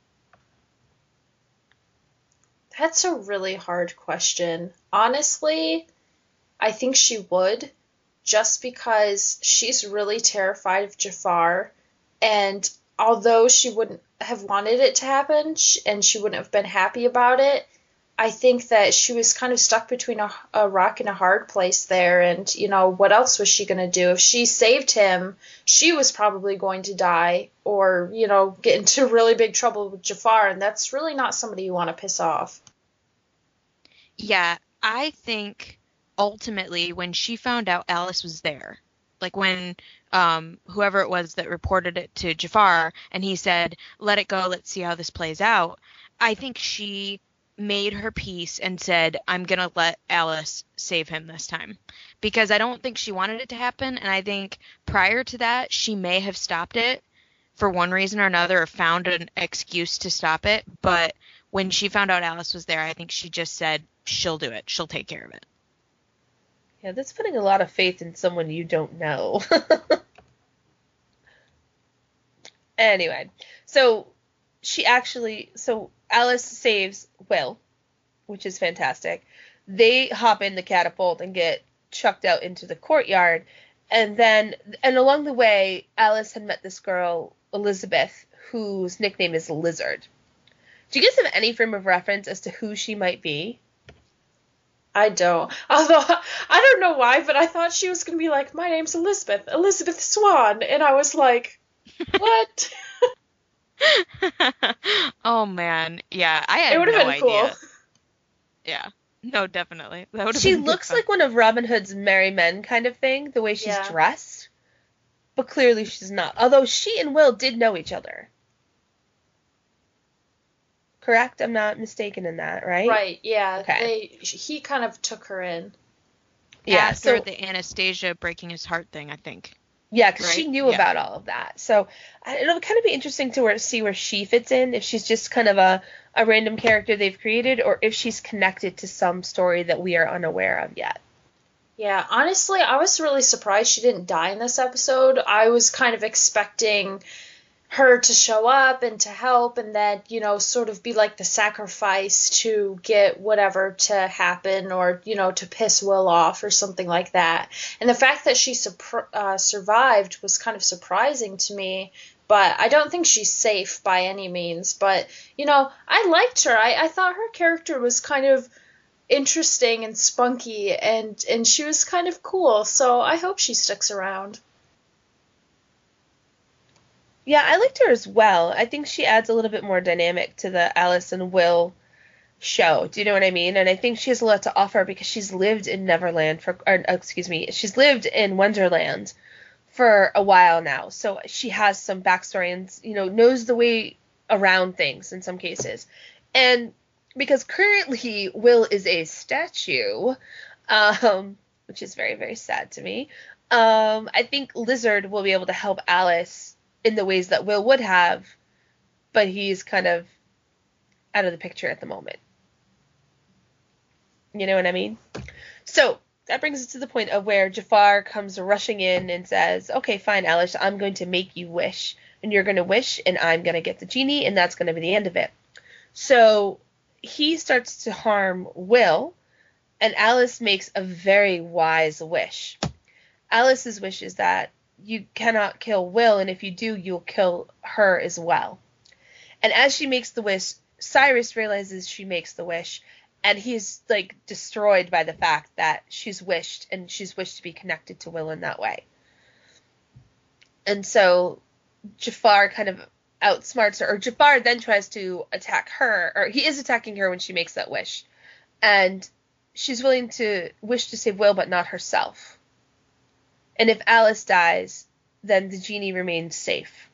That's a really hard question. Honestly, I think she would, just because she's really terrified of Jafar, and although she wouldn't have wanted it to happen, and she wouldn't have been happy about it, I think that she was kind of stuck between a rock and a hard place there, and, what else was she going to do? If she saved him, she was probably going to die, or, get into really big trouble with Jafar, and that's really not somebody you want to piss off. Yeah, I think ultimately when she found out Alice was there, when whoever it was that reported it to Jafar, and he said, let it go, let's see how this plays out, I think she made her peace and said, I'm going to let Alice save him this time. Because I don't think she wanted it to happen, and I think prior to that, she may have stopped it for one reason or another, or found an excuse to stop it, but when she found out Alice was there, I think she just said, she'll do it. She'll take care of it. Yeah, that's putting a lot of faith in someone you don't know. Anyway, so Alice saves Will, which is fantastic. They hop in the catapult and get chucked out into the courtyard. And along the way, Alice had met this girl, Elizabeth, whose nickname is Lizard. Do you guys have any frame of reference as to who she might be? I don't. Although, I don't know why, but I thought she was going to be like, my name's Elizabeth Swan. And I was like, what? Oh, man. Yeah, I had it would have no been idea. cool. Yeah. No, definitely. She looks like one of Robin Hood's merry men kind of thing, the way she's dressed. But clearly she's not. Although she and Will did know each other. Correct? I'm not mistaken in that, right? Right, yeah. Okay. He kind of took her in. Yeah, after the Anastasia breaking his heart thing, I think. Yeah, because she knew about all of that. So it'll kind of be interesting to see where she fits in, if she's just kind of a random character they've created, or if she's connected to some story that we are unaware of yet. Yeah, honestly, I was really surprised she didn't die in this episode. I was kind of expecting her to show up and to help and then, sort of be like the sacrifice to get whatever to happen or, to piss Will off or something like that. And the fact that she survived was kind of surprising to me, but I don't think she's safe by any means. But, I liked her. I thought her character was kind of interesting and spunky and she was kind of cool. So I hope she sticks around. Yeah, I liked her as well. I think she adds a little bit more dynamic to the Alice and Will show. Do you know what I mean? And I think she has a lot to offer because she's lived in she's lived in Wonderland for a while now. So she has some backstory and, knows the way around things in some cases. And because currently Will is a statue, which is very, very sad to me, I think Lizard will be able to help Alice in the ways that Will would have, but he's kind of out of the picture at the moment. You know what I mean? So that brings us to the point of where Jafar comes rushing in and says, okay, fine, Alice, I'm going to make you wish, and you're going to wish, and I'm going to get the genie, and that's going to be the end of it. So he starts to harm Will, and Alice makes a very wise wish. Alice's wish is that you cannot kill Will, and if you do, you'll kill her as well. And as she makes the wish, Cyrus realizes she makes the wish, and he's, destroyed by the fact that she's wished, and she's wished to be connected to Will in that way. And so Jafar kind of outsmarts her, or Jafar then tries to attack her, or he is attacking her when she makes that wish. And she's willing to wish to save Will, but not herself. And if Alice dies, then the genie remains safe.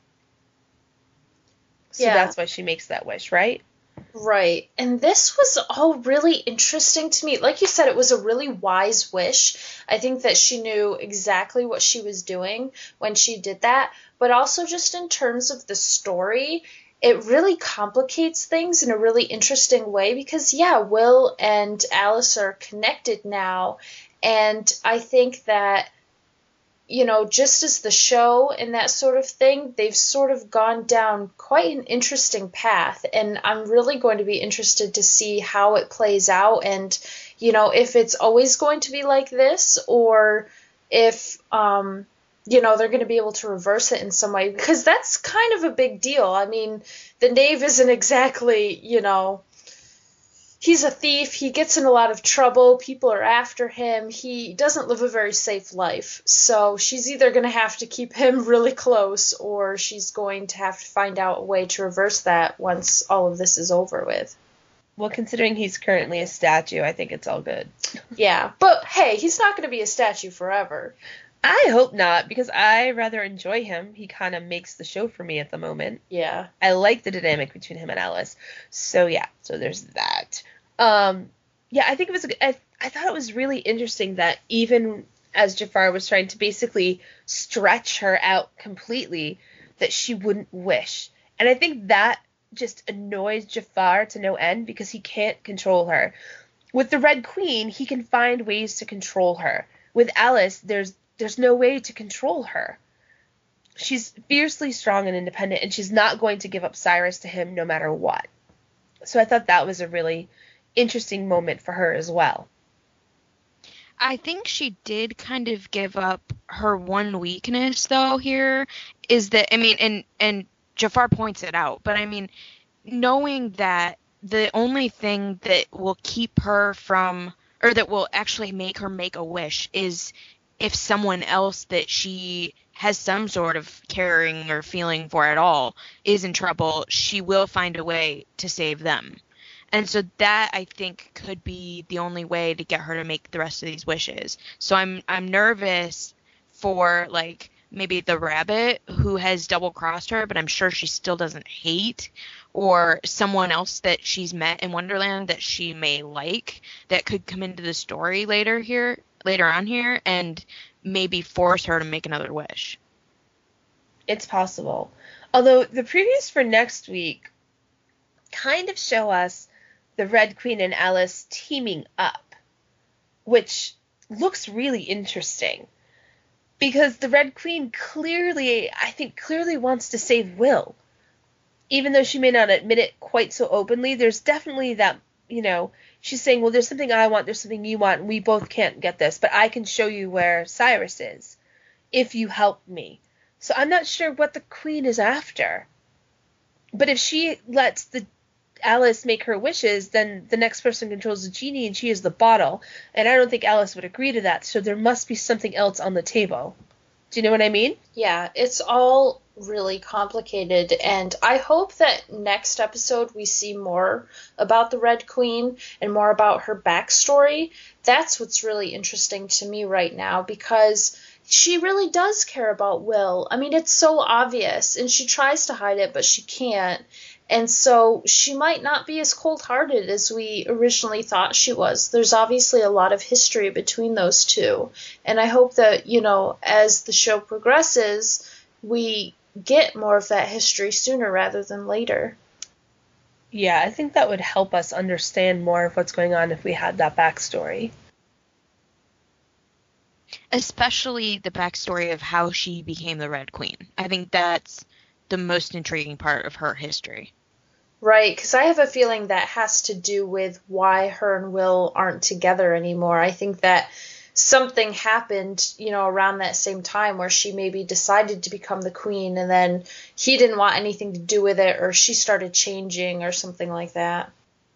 So that's why she makes that wish, right? Right. And this was all really interesting to me. Like you said, it was a really wise wish. I think that she knew exactly what she was doing when she did that. But also just in terms of the story, it really complicates things in a really interesting way because, Will and Alice are connected now. And I think that, just as the show and that sort of thing, they've sort of gone down quite an interesting path. And I'm really going to be interested to see how it plays out and, if it's always going to be like this or if, they're going to be able to reverse it in some way because that's kind of a big deal. I mean, the Knave isn't exactly, he's a thief. He gets in a lot of trouble. People are after him. He doesn't live a very safe life. So she's either going to have to keep him really close or she's going to have to find out a way to reverse that once all of this is over with. Well, considering he's currently a statue, I think it's all good. Yeah, but hey, he's not going to be a statue forever. I hope not, because I rather enjoy him. He kind of makes the show for me at the moment. Yeah. I like the dynamic between him and Alice. So there's that. I think it was, I thought it was really interesting that even as Jafar was trying to basically stretch her out completely, that she wouldn't wish. And I think that just annoys Jafar to no end because he can't control her. With the Red Queen, he can find ways to control her. With Alice, there's no way to control her. She's fiercely strong and independent, and she's not going to give up Cyrus to him no matter what. So I thought that was a really interesting moment for her as well. I think she did kind of give up her one weakness, though, here, is that, I mean, and Jafar points it out, but I mean, knowing that the only thing that will keep her from, or that will actually make her make a wish, is if someone else that she has some sort of caring or feeling for at all is in trouble, she will find a way to save them. And so that, I think, could be the only way to get her to make the rest of these wishes. So I'm nervous for, like, maybe the rabbit who has double-crossed her, but I'm sure she still doesn't hate, or someone else that she's met in Wonderland that she may like that could come into the story later on here, and maybe force her to make another wish. It's possible. Although the previews for next week kind of show us the Red Queen and Alice teaming up, which looks really interesting. Because the Red Queen clearly wants to save Will. Even though she may not admit it quite so openly, there's definitely that, she's saying, well, there's something I want, there's something you want, and we both can't get this, but I can show you where Cyrus is, if you help me. So I'm not sure what the Queen is after. But if she lets the Alice make her wishes, then the next person controls the genie and she is the bottle. And I don't think Alice would agree to that, so there must be something else on the table. Do you know what I mean? Yeah, it's all really complicated, and I hope that next episode we see more about the Red Queen and more about her backstory. That's what's really interesting to me right now, because she really does care about Will. I mean, it's so obvious, and she tries to hide it, but she can't. And so she might not be as cold-hearted as we originally thought she was. There's obviously a lot of history between those two. And I hope that, as the show progresses, we get more of that history sooner rather than later. Yeah, I think that would help us understand more of what's going on if we had that backstory. Especially the backstory of how she became the Red Queen. I think that's the most intriguing part of her history. Right, because I have a feeling that has to do with why her and Will aren't together anymore. I think that something happened, around that same time where she maybe decided to become the queen and then he didn't want anything to do with it, or she started changing or something like that.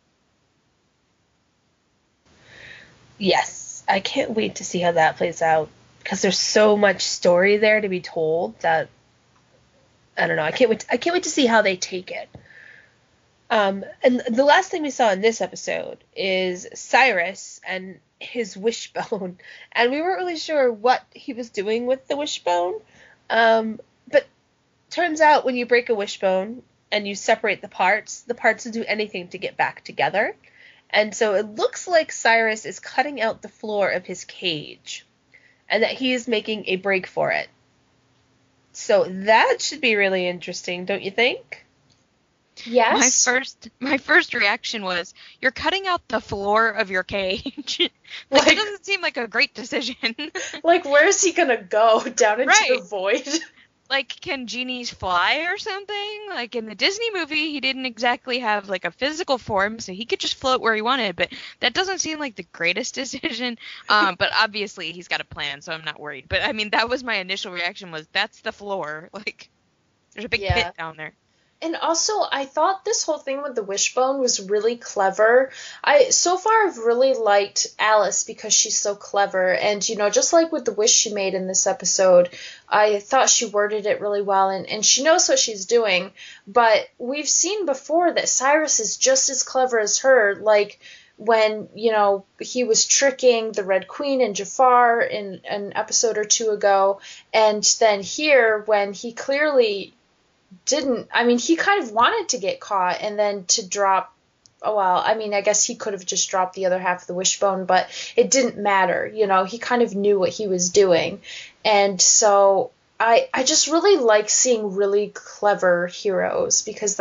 Yes, I can't wait to see how that plays out, because there's so much story there to be told that I don't know. I can't wait to see how they take it. And the last thing we saw in this episode is Cyrus and his wishbone, and we weren't really sure what he was doing with the wishbone. But turns out when you break a wishbone and you separate the parts will do anything to get back together. And so it looks like Cyrus is cutting out the floor of his cage, and that he is making a break for it. So that should be really interesting, don't you think? Yes. My first reaction was, you're cutting out the floor of your cage. It doesn't seem like a great decision. Like, where is he gonna go? Down into the void? Like, can genies fly or something? Like, in the Disney movie, he didn't exactly have, like, a physical form, so he could just float where he wanted, but that doesn't seem like the greatest decision. But obviously, he's got a plan, so I'm not worried. But, I mean, that was my initial reaction, was, that's the floor. Like, there's a big pit down there. And also, I thought this whole thing with the wishbone was really clever. So far, I've really liked Alice because she's so clever. And, just like with the wish she made in this episode, I thought she worded it really well. And she knows what she's doing. But we've seen before that Cyrus is just as clever as her. Like, when, he was tricking the Red Queen and Jafar in an episode or two ago. And then here, when he clearly didn't, he kind of wanted to get caught and then to drop, I guess he could have just dropped the other half of the wishbone, but it didn't matter, he kind of knew what he was doing. And so I just really like seeing really clever heroes, because that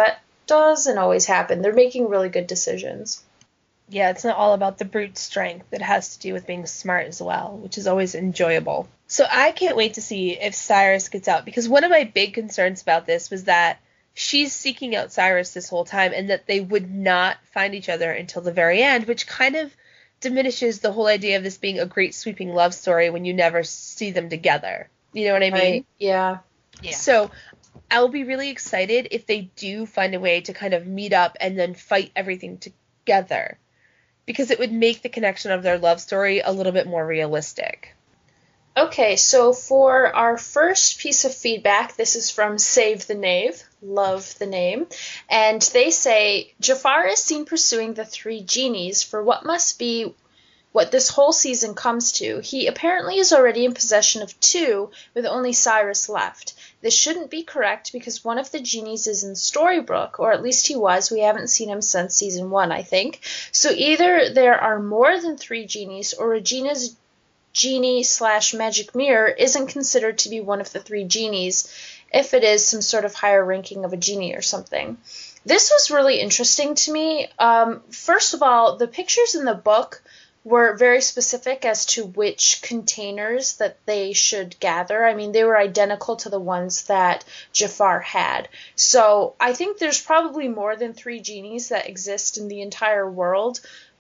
doesn't always happen. They're making really good decisions. Yeah, it's not all about the brute strength. It has to do with being smart as well, which is always enjoyable. So I can't wait to see if Cyrus gets out, because one of my big concerns about this was that she's seeking out Cyrus this whole time and that they would not find each other until the very end, which kind of diminishes the whole idea of this being a great sweeping love story when you never see them together. You know what I mean? Right. Yeah. So I'll be really excited if they do find a way to kind of meet up and then fight everything together, because it would make the connection of their love story a little bit more realistic. Okay, so for our first piece of feedback, this is from Save the Knave. Love the name. And they say, Jafar is seen pursuing the 3 genies for what must be what this whole season comes to. He apparently is already in possession of 2, with only Cyrus left. This shouldn't be correct because one of the genies is in Storybrooke, or at least he was. We haven't seen him since season 1, I think. So either there are more than 3 genies, or Regina's genie/magic mirror isn't considered to be one of the 3 genies, if it is some sort of higher ranking of a genie or something. This was really interesting to me. First of all, the pictures in the book were very specific as to which containers that they should gather. I mean, they were identical to the ones that Jafar had. So I think there's probably more than 3 genies that exist in the entire world.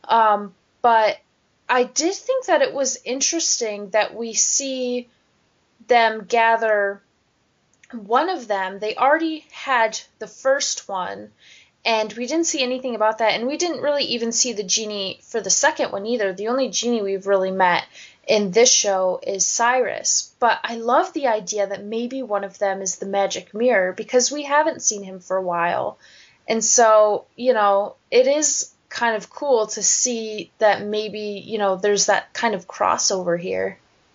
But I did think that it was interesting that we see them gather one of them. They already had the first one, and we didn't see anything about that, and we didn't really even see the genie for the second one either. The only genie we've really met in this show is Cyrus. But I love the idea that maybe one of them is the magic mirror, because we haven't seen him for a while. And so, it is kind of cool to see that maybe, there's that kind of crossover here.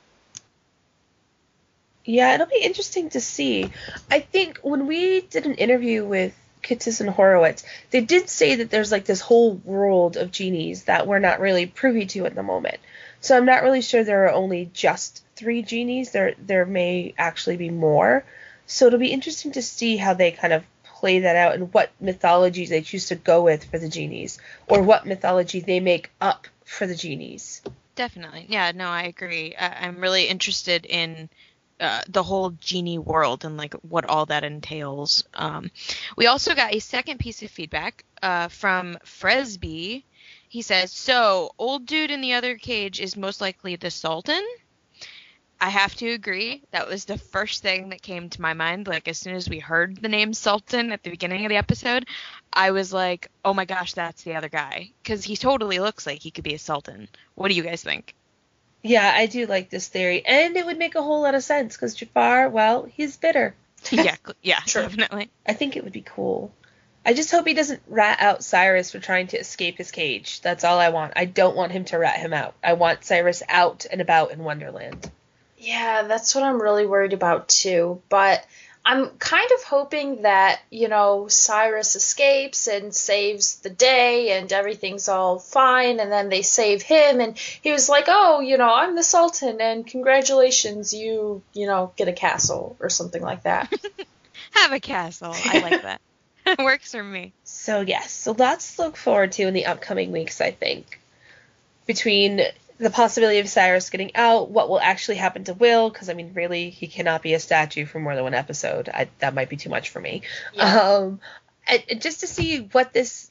Yeah, it'll be interesting to see. I think when we did an interview with Kitsis and Horowitz, they did say that there's like this whole world of genies that we're not really privy to at the moment. So I'm not really sure there are only just 3 genies. There may actually be more. So it'll be interesting to see how they kind of play that out and what mythologies they choose to go with for the genies, or what mythology they make up for the genies. Definitely. Yeah, no, I agree. I'm really interested in the whole genie world and like what all that entails. We also got a second piece of feedback from Fresby. He says, so old dude in the other cage is most likely the Sultan? I have to agree. That was the first thing that came to my mind. Like, as soon as we heard the name Sultan at the beginning of the episode, I was like, oh my gosh, that's the other guy. Because he totally looks like he could be a Sultan. What do you guys think? Yeah, I do like this theory. And it would make a whole lot of sense, because Jafar, well, he's bitter. Yeah, sure. Definitely. I think it would be cool. I just hope he doesn't rat out Cyrus for trying to escape his cage. That's all I want. I don't want him to rat him out. I want Cyrus out and about in Wonderland. Yeah, that's what I'm really worried about too. But I'm kind of hoping that, Cyrus escapes and saves the day and everything's all fine, and then they save him and he was like, oh, I'm the Sultan and congratulations, you get a castle or something like that. Have a castle. I like that. It works for me. So yes, so lots to look forward to in the upcoming weeks, I think. Between the possibility of Cyrus getting out, what will actually happen to Will, because, really, he cannot be a statue for more than one episode. That might be too much for me. Yeah. Just to see what this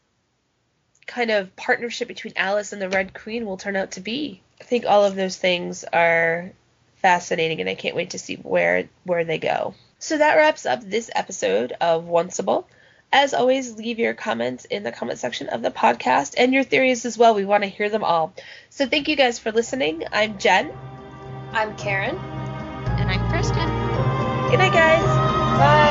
kind of partnership between Alice and the Red Queen will turn out to be. I think all of those things are fascinating, and I can't wait to see where they go. So that wraps up this episode of Onceable. As always, leave your comments in the comment section of the podcast, and your theories as well. We want to hear them all. So thank you guys for listening. I'm Jen. I'm Karen. And I'm Kristen. Good night, guys. Bye.